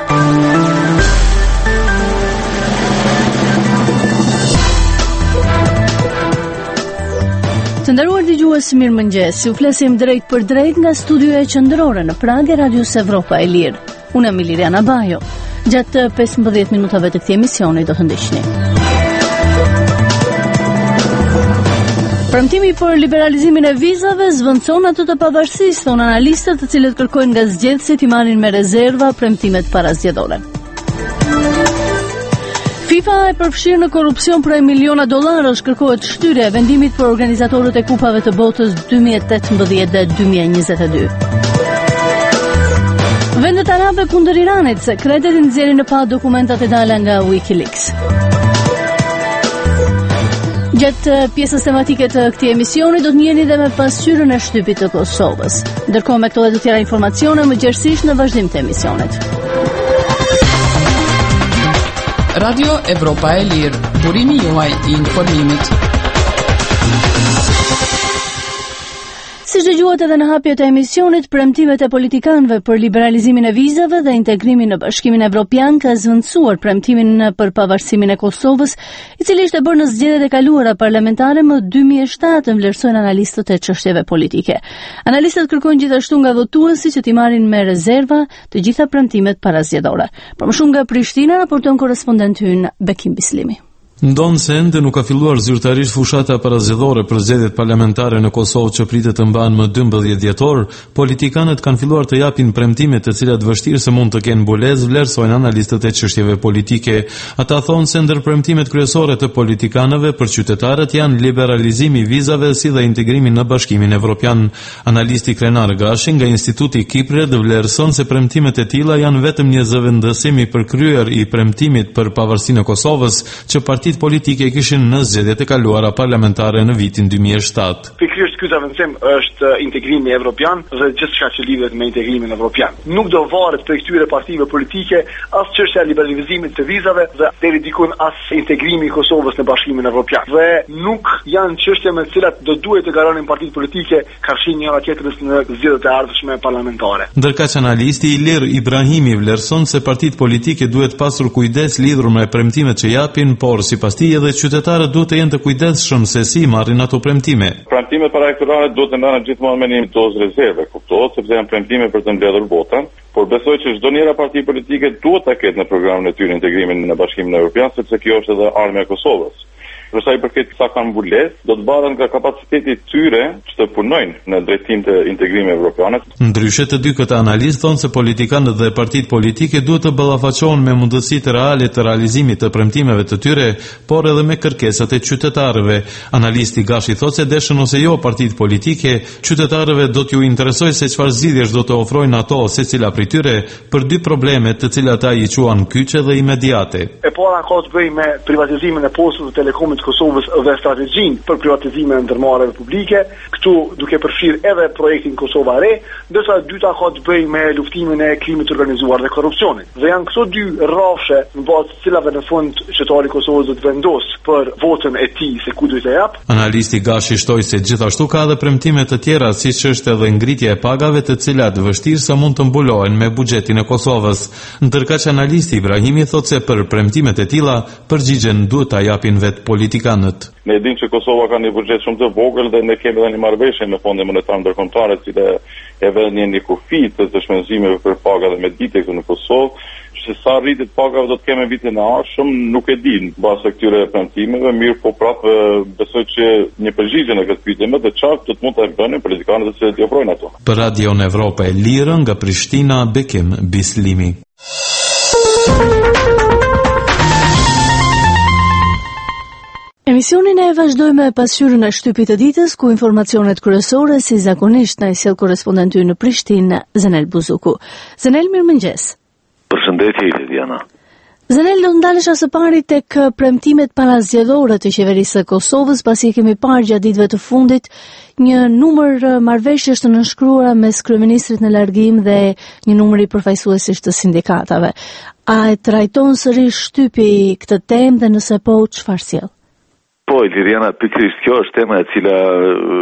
Të nderuar dëgjues, mirëmëngjes. Ju flasim drejt për drejt nga studioja qendrore në Prag e Radios Evropa e Lirë. Unë jam Liliana Bajo. Gjatë 15 minutave të këtij emisioni do të ndiqni. Premtimi për liberalizimin e vizave zvendçon atë të pavarësisë, thonë analistët, të cilët kërkojnë nga zgjedhësit i marrin me rezerva premtimet parazgjedhore. FIFA e përfshirë në korrupsion për miliona dollarësh, kërkohet shtyrja e vendimit për organizatorët e kupave të botës 2018 dhe 2022. Vendet arabe kundër Iranit, sekretet i nxjerrin në pa dokumentat e dala nga WikiLeaks. Gjatë pjesës tematike të këtij emisioni do të njihni dhe me pasqyrën e shtypit të Kosovës. Ndërkohë me këto dhe të tjera informacione më gjerësisht në vazhdim të emisionit. Radio Evropa e Lirë, burimi juaj i informimit. Si dëgjuat edhe në hapjet e emisionit, premtimet e politikanëve për liberalizimin e vizave dhe integrimin në Bashkimin Evropian ka zvendësuar premtimin për pavarësimin e Kosovës, i cili ishte bërë në zgjedhjet e kaluara parlamentare më 2007, vlerësojnë analistët e çështjeve politike. Analistët kërkojnë gjithashtu nga votuesit që t'i marrin me rezerva të gjitha premtimet parazgjedhore. Për më shumë nga Prishtina, raporton korrespondenti ynë Bekim Bislimi. Ndonë se ende nuk ka filluar zyrtarisht fushata parazgjedhore për zgjedhjet parlamentare në Kosovë që pritet të mbahen më 12 dhjetor, politikanët kanë filluar të japin premtime të cilat vështirë se mund të kenë mbulesë, vlerësojnë analistët e çështjeve politike. Ata thonë se ndër premtimet kryesore të politikanëve për qytetarët janë liberalizimi i vizave si dhe integrimi në Bashkimin Evropian. Analisti Krenar Gashi nga Instituti Kipred vlerëson se premtimet e tilla janë vetëm një zëvendësim i përkryer i premtimit për pavarësinë e Kosovës që politike kishin në zgjedhjet e kaluara parlamentare në vitin 2007. Pikërisht ky zëvendësim është integrimi evropian dhe gjithçka që lidhet me integrimin evropian. Nuk do varet prej këtyre partive politike as çështja e liberalizimit të vizave dhe deri diku as integrimi i Kosovës në Bashkimin Evropian. Dhe nuk janë çështje me të cilat do duhet të garonin partitë politike kafshin njëra tjetrës në zgjedhjet e ardhshme parlamentare. Ndërkaq analisti Ilir Ibrahimi vlerëson se partitë politike duhet pasur kujdes lidhur me premtimet që japin, por sipas tij edhe qytetarët duhet të jenë të kujdesshëm se si marrin ato premtime. Premtimet paraelektorale duhet të ndahen gjithmonë me një dozë rezerve, kuptohet, sepse janë premtime për të mbledhur vota, por besoj që çdo njëra parti politike duhet ta ketë në programin e tyre integrimin në Bashkimin Evropian, sepse kjo është edhe armja e Kosovës. Për sa i përket sa kanë mbulesë, do të bëhen nga kapaciteti i tyre që të punojnë në drejtim të integrimit evropian. Ndryshe të dy këta analistë thonë se politikanët dhe partitë politike duhet të ballafaqohen me mundësitë reale të realizimit të premtimeve të tyre, por edhe me kërkesat e qytetarëve. Analisti Gashi thotë se deshën ose jo partitë politike, qytetarëve do t'ju interesojë se çfarë zgjidhjesh do të ofrojnë ato secila prej tyre për dy probleme të cilat ai i quan kyçe dhe imediate. E para ka të bëjë me privatizimin e postës së telekomit të Kosovës dhe strategjinë për privatizime e ndërmarrjeve publike, këtu duke përfshirë edhe projektin Kosova Re, ndërsa e dyta ka të bëjë me luftimin e krimit të organizuar dhe korrupsionit. Dhe janë këto dy rrafshe në bazë të cilave në fund qytetari i Kosovës do të vendosë për votën e tij se ku do të jap. Analisti Gashi shtoi se gjithashtu ka edhe premtime të tjera, siç është edhe ngritja e pagave, të cilat vështirë sa mund të mbulohen me buxhetin e Kosovës. Ndërkaq analisti Ibrahimi thotë se për premtimet e tilla përgjigjen duhet ta japin vetë politikanët. Ne dimë që Kosova ka një buxhet shumë të vogël dhe ne kemi edhe një marrëveshje me Fondin Monetar Ndërkombëtar, e cila e vën një kufi të shpenzimeve për paga dhe medite këtu në Kosovë. Se sa rritet pagave do të kemi vitin e ardhshëm, nuk e di mbas këtyre premtimeve, mirë po prapë besoj që një përgjigje në këtë pyetje më të qartë do të mund ta bënin politikanët që t'i ofrojnë ato. Për Radio Evropa e Lirë nga Prishtina, Bekim Bislimi. Emisionin e vazhdojmë me pasqyrën e shtypit të ditës, ku informacionet kryesore si zakonisht na i sjell korrespondenti në Prishtinë, Zenel Buzuku. Zenel, mirëmëngjes. Përshëndetje Liliana. Zenel, do ndalesha së pari tek premtimet parazgjedhore të qeverisë së Kosovës, pasi kemi parë gjatë ditëve të fundit një numër marrëveshjesh të nënshkruara mes kryeministrit në largim dhe një numër i përfaqësuesish të sindikatave. A e trajton sërish shtypi këtë temë dhe nëse po, çfarë sjell? Po, Liliana, pikërisht kjo është tema e cila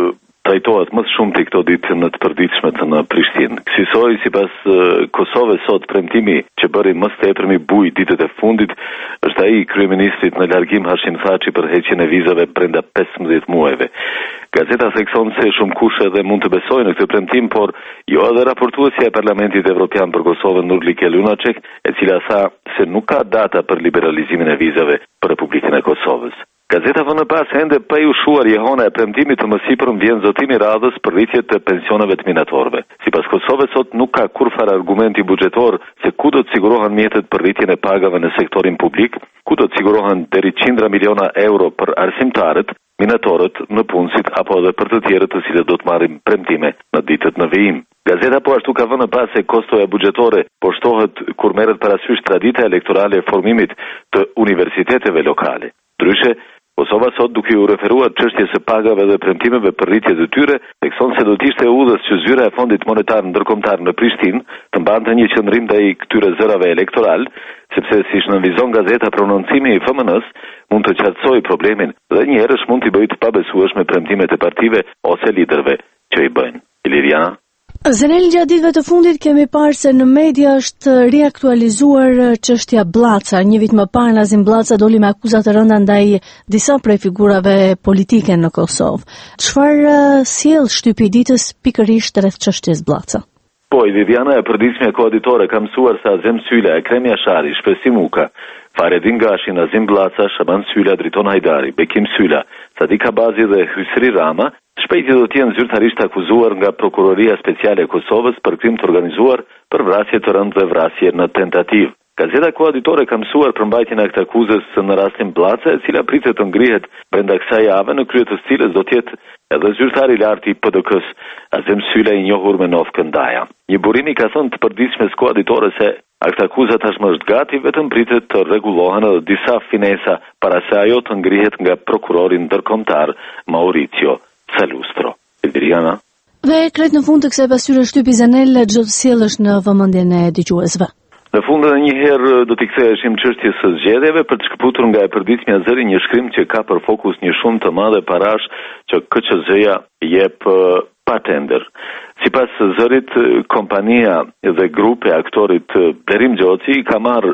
trajtohet më shumë këto ditë në të përditshmet në Prishtinë. Kësaj sipas Kosovës sot premtimi që bëri më së tepërmi buj ditët e fundit është ai i kryeministrit në largim Hashim Thaçi për heqjen e vizave brenda 15 muajve. Gazeta thekson se shumë kush edhe mund të besojnë në këtë premtim, por jo edhe raportuesja e Parlamentit Evropian për Kosovën Nurlike Lunacek, e cila tha se nuk ka data për liberalizimin e vizave për Republikën e Kosovës. Gazeta vënë pas ende pa i ushuar jehona e premtimit të mësipërm vjen zotimi radhës për rritje të pensioneve të minatorëve. Sipas Kosovës sot nuk ka kurfar argumenti buxhetor se ku do të sigurohen mjetet për rritjen e pagave në sektorin publik, ku do të sigurohen deri 100 miliona euro për arsimtarët, minatorët në punësit apo edhe për të tjerët të cilët do të marrin premtime në ditët në vijim. Gazeta po ashtu ka vënë pas se kostoja buxhetore po shtohet kur merret parasysh tradita elektorale e formimit të universiteteve lokale. Ndryshe, Kosova sot duke u referuar çështjes së pagave dhe premtimeve për rritje të tyre, thekson se do të ishte udhës që zyra e Fondit Monetar Ndërkombëtar në Prishtinë të mbante një qendrim ndaj këtyre zërave elektoral, sepse siç nënvizon gazeta prononcimi i FMN-s mund të qartësojë problemin dhe njerëz mund t'i bëjë të pabesueshme premtimet e partive ose liderëve që i bëjnë. Iliriana. Zenel, gjatë ditëve të fundit kemi parë se në media është riaktualizuar çështja Bllaca. Një vit më parë Nazim Bllaca doli me akuza të rënda ndaj disa prej figurave politike në Kosovë. Çfarë sjell shtypi i ditës pikërisht rreth çështjes Bllaca? Po, Viviana e përditshme koaditore ka mësuar se Azem Sylla, Ekrem Jashari, Shpesim Muka, Faredin Gashi, Nazim Bllaca, Shaban Sylla, Driton Hajdari, Bekim Sylla, Sadik Abazi dhe Hysri Rama shpejti do të jenë zyrtarisht akuzuar nga Prokuroria Speciale e Kosovës për krim të organizuar për vrasje të rëndë dhe vrasje në tentativë. Gazeta koaditore ka mësuar përmbajtjen e këtij akuzës në rastin Bllaca, e cila pritet të ngrihet brenda kësaj jave, në krye të cilës do të jetë edhe zyrtari i lartë i PDK-s, Azem Sylla, i njohur me Nov Këndaja. Një burimi ka thënë të përditshmes koaditore se akta akuza tashmë është gati, vetëm pritet të rregullohen edhe disa finesa para se ajo të ngrihet nga prokurori ndërkombëtar Mauricio Salustro. Adriana. Dhe krejt në fund të kësaj pasqyre shtypi Zenel, çdo të sjellësh në vëmendjen e dëgjuesve. Në fund edhe një herë do t'i ktheheshim çështjes së zgjedhjeve për të shkëputur nga e përditshmja zëri një shkrim që ka për fokus një shumë të madhe parash që KQZ-ja jep pa tender. Sipas zërit, kompania dhe grupi aktorit Berim Gjoci ka marrë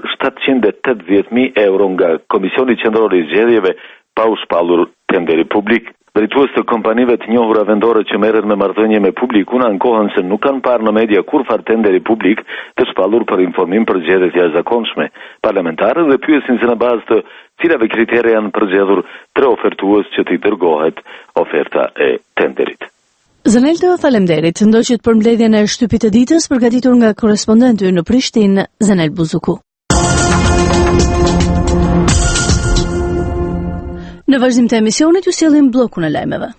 780.000 euro nga Komisioni Qendror i Zgjedhjeve pa u shpallur tenderi publik. Drejtues të kompanive të njohura vendore që merren me marrëdhënie me publikun ankohen se nuk kanë parë në media kurfar tenderi publik të shpallur për informim për zgjedhjet jashtëzakonshme. Parlamentarët dhe pyesin se në bazë të cilave kritere janë përgjedhur 3 ofertues që t'i dërgohet oferta e tenderit. Zenel, të faleminderit. Ndoqët për mbledhjen e shtypit të ditës përgatitur nga korrespondenti në Prishtinë, Zenel Buzuku. Në vazhdim të emisionit ju sjellim bllokun e lajmeve.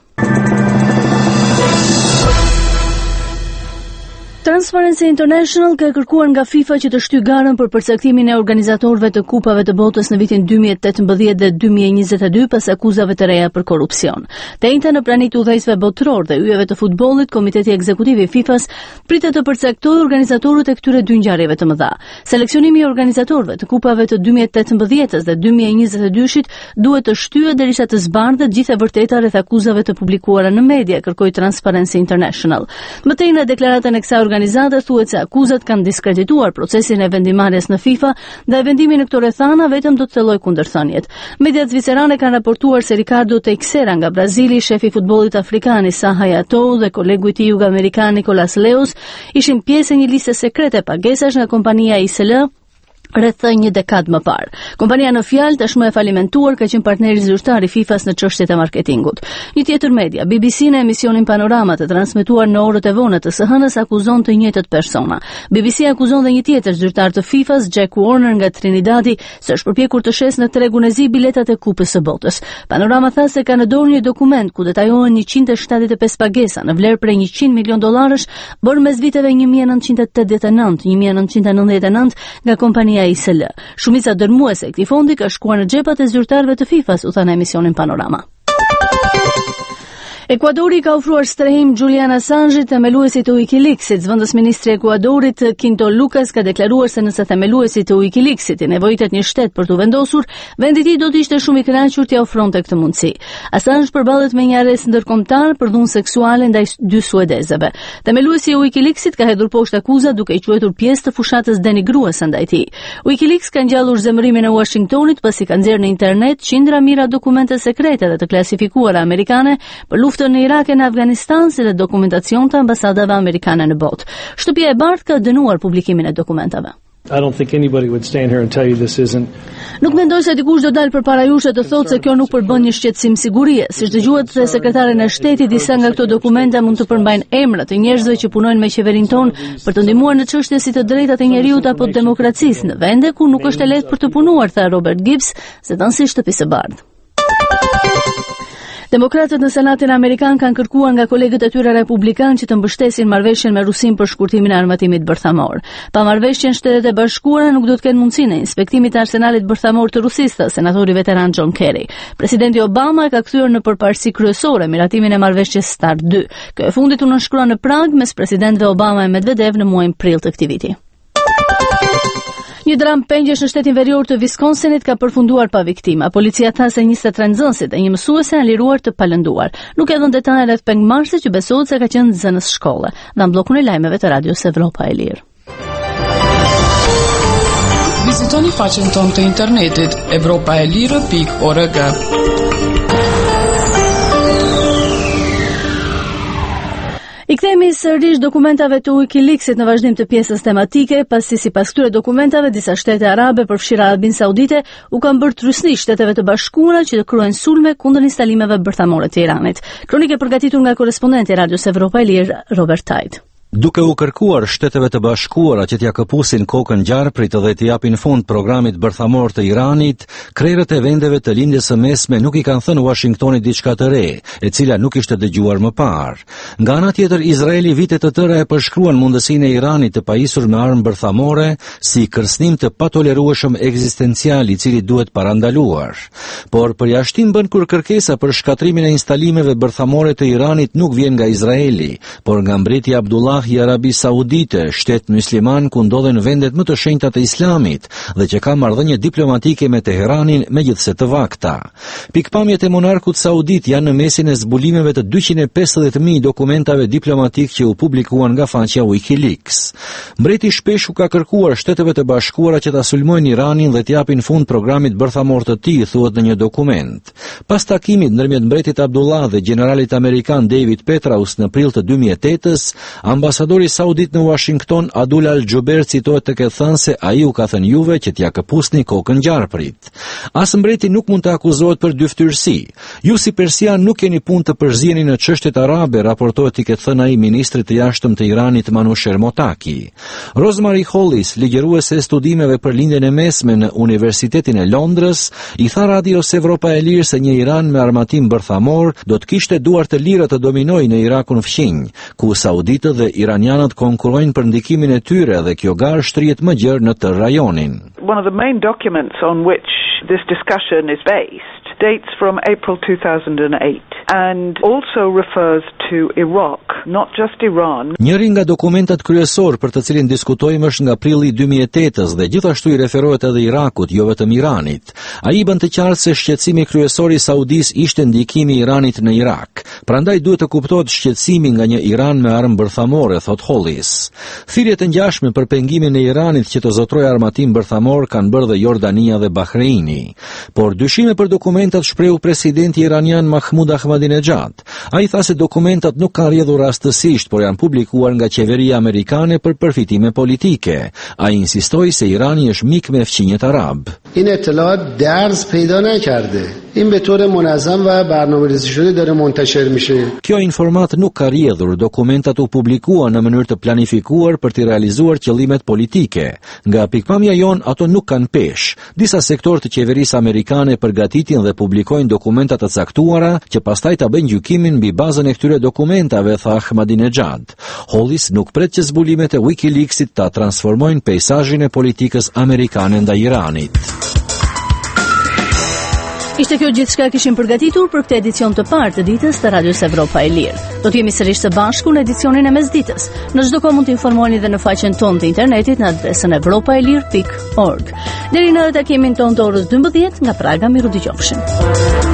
Transparency International ka kërkuar nga FIFA që të shtyjë garën për përcaktimin e organizatorëve të kupave të botës në vitin 2018 dhe 2022 pas akuzave të reja për korrupsion. Të njëjta në praninë e udhëheqësve botëror dhe yjeve të futbollit, Komiteti Ekzekutiv i FIFA-s pritet të përcaktojë organizatorët e këtyre dy ngjarjeve të mëdha. Seleksionimi i organizatorëve të kupave të 2018-s dhe 2022-shit duhet të shtyhet derisa të zbardhet gjithë e vërteta rreth akuzave të publikuara në media, kërkoi Transparency International. Mëtej në deklaratën e kësaj organizata thuhet se akuzat kanë diskredituar procesin e vendimarrjes në FIFA dhe vendimi në këto rrethana vetëm do të thellojë kundërthënjet. Mediat zvicerane kanë raportuar se Ricardo Teixeira nga Brazili, shefi i futbollit afrikan Issa Hayatou dhe kolegu i tij jug-amerikan Nicolas Leos ishin pjesë e një liste sekrete pagesash nga kompania ISL rreth një dekadë më parë. Kompania në fjalë tashmë e falimentuar ka qenë partneri zyrtar i FIFA-s në çështjet e marketingut. Një tjetër media, BBC, në emisionin Panorama të transmetuar në orët e vonë të së hënës akuzon të njëjtët persona. BBC akuzon dhe një tjetër zyrtar të FIFA-s, Jack Warner nga Trinidadi, se është përpjekur të shes në tregun e zi biletat e Kupës së Botës. Panorama tha se ka në dorë një dokument ku detajohen 175 pagesa në vlerë prej $100 milion bërë mes viteve 1989-1999 nga kompania ISL. Shumica dërmuese e këtij fondi ka shkuar në xhepat e zyrtarëve të FIFA-s, u tha në emisionin Panorama. Ekuadori ka ofruar strehim Julian Assange, themeluesit të Wikileaksit. Zëvendës ministri i Ekuadorit Quinto Lucas ka deklaruar se nëse themeluesit të Wikileaksit i nevojitet një shtet për t'u vendosur, vendi i tij do të ishte shumë i kënaqur t'ia ofronte këtë mundësi. Assange përballet me një arrest ndërkombëtar për dhunë seksuale ndaj dy suedezëve. Themeluesi i Wikileaksit ka hedhur poshtë akuza duke i quajtur pjesë të fushatës denigruese ndaj tij. Wikileaks ka ngjallur zemërimin e Washingtonit pasi ka nxjerrë në internet qindra mijëra dokumente sekrete dhe të klasifikuara amerikane për luftën në Irak e në Afganistan, si dhe dokumentacion të ambasadave amerikane në botë. Shtëpia e Bardhë ka dënuar publikimin e dokumentave. I don't think anybody would stand here and tell you this isn't. Nuk mendoj se dikush do dalë përpara jush të thotë se kjo nuk përbën një shqetësim sigurie. Siç dëgjuat se sekretarin e shtetit, disa nga këto dokumenta mund të përmbajnë emrat e njerëzve që punojnë me qeverinë tonë për të ndihmuar në çështje si të drejtat e njeriut apo demokracisë në vende ku nuk është e lehtë për të punuar, tha Robert Gibbs, zëdhënësi i Shtëpisë së Bardhë. Demokratët në Senatin Amerikan kanë kërkuar nga kolegët e tyre republikanë që të mbështesin marrëveshjen me Rusinë për shkurtimin e armatimit bërthamor. Pa marrëveshjen, Shtetet e Bashkuara nuk do të kenë mundësinë e inspektimit të arsenalit bërthamor të Rusisë, tha senatori veteran John Kerry. Presidenti Obama e ka kthyer në përparësi kryesore miratimin e marrëveshjes START 2. Kjo e fundit u nënshkrua në Prag mes presidentëve Obama e Medvedev në muajin prill të këtij viti. Një dram pengjesh në shtetin verior të Wisconsinit ka përfunduar pa viktima. Policia tha se 23 nxënësit e një mësuese janë liruar të palënduar. Nuk e dhënë detaje rreth pengmarrësit që besohet se ka qenë nxënës shkolle. Dhe në bllokun e lajmeve të Radios Evropa e Lirë. Vizitoni faqen tonë të internetit evropaelire.org. I kthehemi sërish dokumentave të Wikileaksit në vazhdim të pjesës tematike, pasi sipas këtyre dokumentave disa shtete arabe, përfshirë Arabinë Saudite, u kanë bërë trysni Shteteve të Bashkuara që të kryejnë sulme kundër instalimeve bërthamore të Iranit. Kronikë e përgatitur nga korrespondenti i Radios Evropa e Lirë, Robert Tajt. Duke u kërkuar Shteteve të Bashkuara që t'ja këpusin kokën gjarprit dhe t'i japin fund programit bërthamor të Iranit, krerët e vendeve të lindjes së mesme nuk i kanë thënë Washingtonit diçka të re, e cila nuk ishte dëgjuar më parë. Nga ana tjetër, Izraeli vite të tëra e përshkruan mundësinë e Iranit të pajisur me armë bërthamore si kërcënim të patolerueshëm ekzistencial i cili duhet parandaluar. Por përjashtim bën kur kërkesa për shkatrimin e instalimeve bërthamore të Iranit nuk vjen nga Izraeli, por nga mbreti Abdullah i Arabi Saudite, shtet musliman ku ndodhen vendet më të shenjta të Islamit dhe që ka marrëdhënie diplomatike me Teheranin megjithse të vakta. Pikpamjet e monarkut saudit janë në mesin e zbulimeve të 250.000 dokumentave diplomatik që u publikuan nga faqja Wikileaks. Mbreti shpesh u ka kërkuar Shteteve të Bashkuara që ta sulmojnë Iranin dhe t'japin fund programit bërthamor të tij, thuhet në një dokument. Pas takimit ndërmjet mbretit Abdullah dhe generalit amerikan David Petraeus në prill të 2008-s, ambasadori saudit në Washington, Abdul Al-Juber, citohet të ketë thënë se ai u ka thënë juve që t'ja këpusni kokën gjarprit. As mbreti nuk mund të akuzohet për dyftyrsi. Ju si persian nuk keni punë të përziheni në çështjet arabe, raportohet të ketë thënë ai ministrit të jashtëm të Iranit Manoucher Motaki. Rosemary Hollis, ligjëruese e studimeve për lindjen e mesme në Universitetin e Londrës, i tha Radios Evropa e Lirë se një Iran me armatim bërthamor do të kishte duar të lira të dominojë në Irakun fqinj, ku sauditët dhe iranianët konkurrojnë për ndikimin e tyre dhe kjo garë shtrihet më gjerë në tërë rajonin. One of the main documents on which this discussion is based dates from April 2008 and also refers to Iraq, not just Iran. Njëri nga dokumentat kryesor për të cilin diskutojmë është nga prilli 2008-s dhe gjithashtu i referohet edhe Irakut, jo vetëm Iranit. Ai bën të qartë se shqetësimi kryesor i Saudis ishte ndikimi i Iranit në Irak. Prandaj duhet të kuptohet shqetësimi nga një Iran me armë bërthamore, thot Hollis. Thirrjet e ngjashme për pengimin e Iranit që të zotrojë armatim bërthamor kanë bërë dhe Jordania dhe Bahreini. Por dyshime për dokumentat shprehu presidenti iranian Mahmoud Ahmadinejad. Ai tha se dokumentat nuk kanë rrjedhur rastësisht, por janë publikuar nga qeveria amerikane për përfitime politike. Ai insistoi se Irani është mik me fqinjet arab. این اطلاعات درز پیدا نکرده. این به طور منظم و برنامه‌ریزی شده داره منتشر میشه. Kjo informat nuk ka rrjedhur, dokumentat u publikuan në mënyrë të planifikuar për të realizuar qëllimet politike. Nga pikpamja jon, ato nuk kanë peshë. Disa sektorë të qeverisë amerikane përgatitin dhe publikojnë dokumenta të caktuara që pastaj ta bëjnë gjykimin mbi bazën e këtyre dokumentave, tha Ahmadinejad. Hollis nuk pret që zbulimet e Wikileaksit ta transformojnë peizazhin e politikës amerikane ndaj Iranit. Ishte kjo gjithçka kishim përgatitur për këtë edicion të parë të ditës të Radios Evropa e Lirë. Do të jemi sërish së bashku në edicionin e mesditës. Në çdo kohë mund të informoheni dhe në faqen tonë të internetit në adresën evropaelir.org. Deri në takimin tonë të orës 12 nga Praga, miru dëgjofshim.